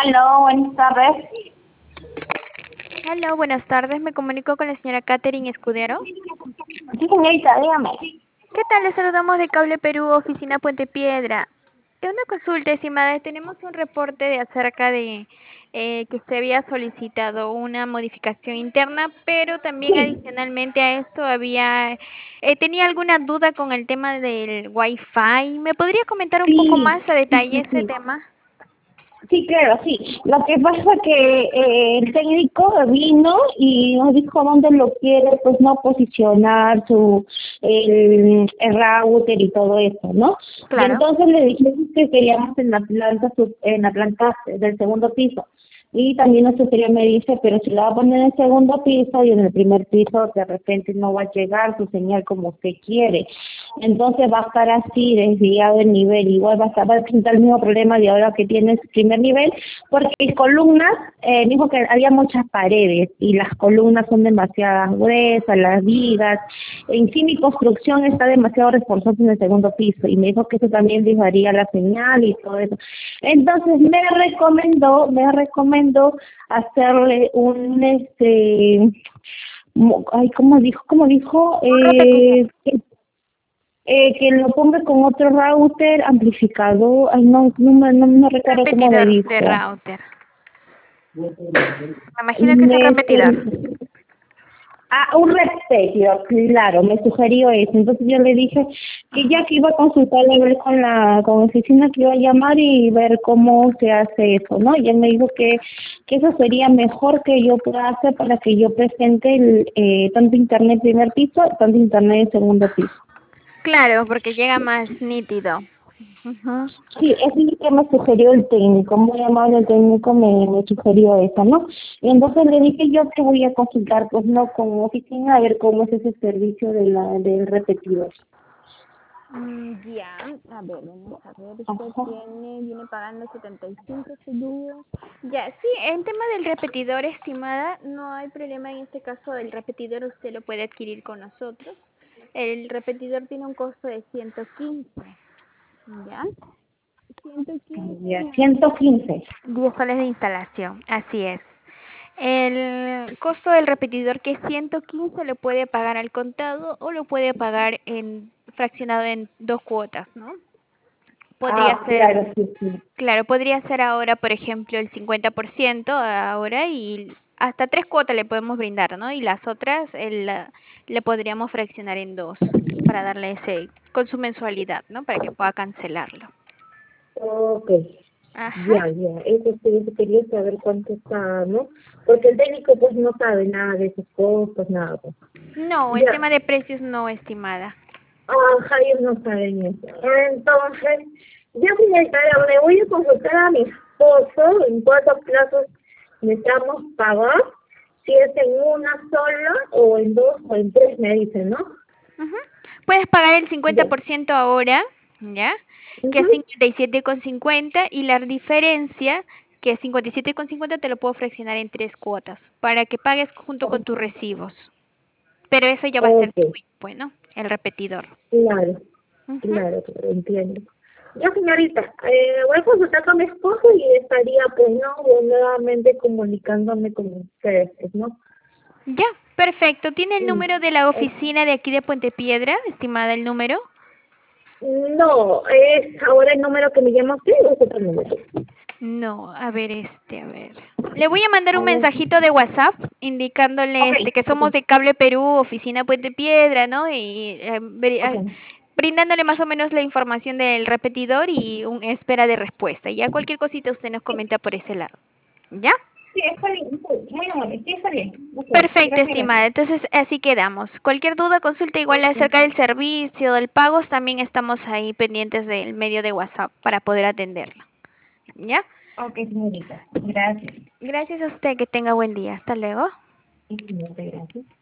Aló, buenas tardes. Hola, buenas tardes. Me comunico con la señora Catherine Escudero. Sí, señorita, dígame. ¿Qué tal? Le saludamos de Cable Perú, oficina Puente Piedra. Una consulta, estimada. Tenemos un reporte de acerca de que usted había solicitado una modificación interna, pero también Sí, adicionalmente a esto tenía alguna duda con el tema del Wi-Fi. ¿Me podría comentar un poco sí, más a sí, detalle sí, ese sí. tema? Sí, claro, sí. Lo que pasa es que el técnico vino y nos dijo dónde lo quiere, pues no posicionar el router y todo eso, ¿no? Y Claro. entonces le dijimos que queríamos en la planta en la planta del segundo piso. Y también nuestro señor me dice, pero si la va a poner en el segundo piso y en el primer piso de repente no va a llegar su señal como usted quiere. Entonces va a estar así desviado el nivel, igual va a presentar el mismo problema de ahora que tiene el primer nivel, porque columnas, dijo que había muchas paredes y las columnas son demasiadas gruesas, las vigas, en sí mi construcción está demasiado reforzada en el segundo piso y me dijo que eso también desvaría la señal y todo eso. Entonces me recomendó hacerle un ay, ¿cómo dijo? Un repetidor. Que lo ponga con otro router amplificador, ay no recuerdo cómo me Repetidor de dijo. router. Me imagino que es un repetidor. Un repetidor, claro, me sugirió eso. Entonces yo le dije que ya que iba a consultar a ver con la oficina que iba a llamar y ver cómo se hace eso, ¿no? Y él me dijo que eso sería mejor que yo pueda hacer para que yo presente tanto internet primer piso, tanto internet segundo piso. Claro, porque llega más nítido. Ujú. Sí, es lo que me sugirió el técnico, muy amable el técnico me sugirió eso, ¿no? Y entonces le dije yo que voy a consultar, pues no, con oficina a ver cómo es ese servicio del repetidor. Ya, a ver, vamos a ver, usted Ajá. viene pagando 75 seguro. Ya, sí, en tema del repetidor, estimada, no hay problema en este caso. El repetidor usted lo puede adquirir con nosotros. El repetidor tiene un costo de 115, ¿ya? 115 Ya, más 115. 10 soles de instalación, así es. El costo del repetidor, que es 115, lo puede pagar al contado o lo puede pagar fraccionado en dos cuotas, ¿no? Podría ser, Claro, sí, sí. claro, podría ser ahora, por ejemplo, el 50% ahora y hasta tres cuotas le podemos brindar, ¿no? Y las otras le podríamos fraccionar en dos para darle ese, con su mensualidad, ¿no? Para que pueda cancelarlo. Ok, Ajá. ya, eso sí, eso quería saber cuánto está, ¿no? Porque el técnico pues no sabe nada de esos costos, nada, pues. No, el Ya, tema de precios no, estimada. Javier no sabe en eso. Entonces, ya señorita, le voy a consultar a mi esposo en cuántos plazos necesitamos pagar, si es en una sola, o en dos, o en tres, me dicen, ¿no? Ujú. Puedes pagar el Ya. 50% ahora, ¿ya? Que es Ujú. 57,50 y la diferencia, que es 57,50, te lo puedo fraccionar en tres cuotas para que pagues junto con tus recibos. Pero eso ya va a ser Ok, tuyo, bueno, el repetidor. claro, Ujú. claro, entiendo. Ya, señorita, voy a consultar con mi esposo y estaría, pues, ¿no? Nuevamente comunicándome con ustedes, pues, ¿no? Ya, perfecto. ¿Tiene el Mm. número de la Eh, oficina de aquí de Puente Piedra, estimada el número? No, es ahora el número que me llama usted o es otro número. No, a ver. Le voy a mandar A un ver. mensajito de WhatsApp indicándole Ok, que ok, somos de Cable Perú, oficina Puente Piedra, ¿no? Y ok. brindándole más o menos la información del repetidor y una espera de respuesta. Ya cualquier cosita usted nos comenta por ese lado. ¿Ya? Sí, está bien, muy amable, sí, está bien. Ok, Perfecto, gracias, estimada. gracias. Entonces, así quedamos. Cualquier duda, consulta igual Ok, acerca del servicio, del pago, también estamos ahí pendientes del medio de WhatsApp para poder atenderlo. ¿Ya? ok, señorita, gracias. Gracias a usted, que tenga buen día. Hasta luego. Muchas gracias.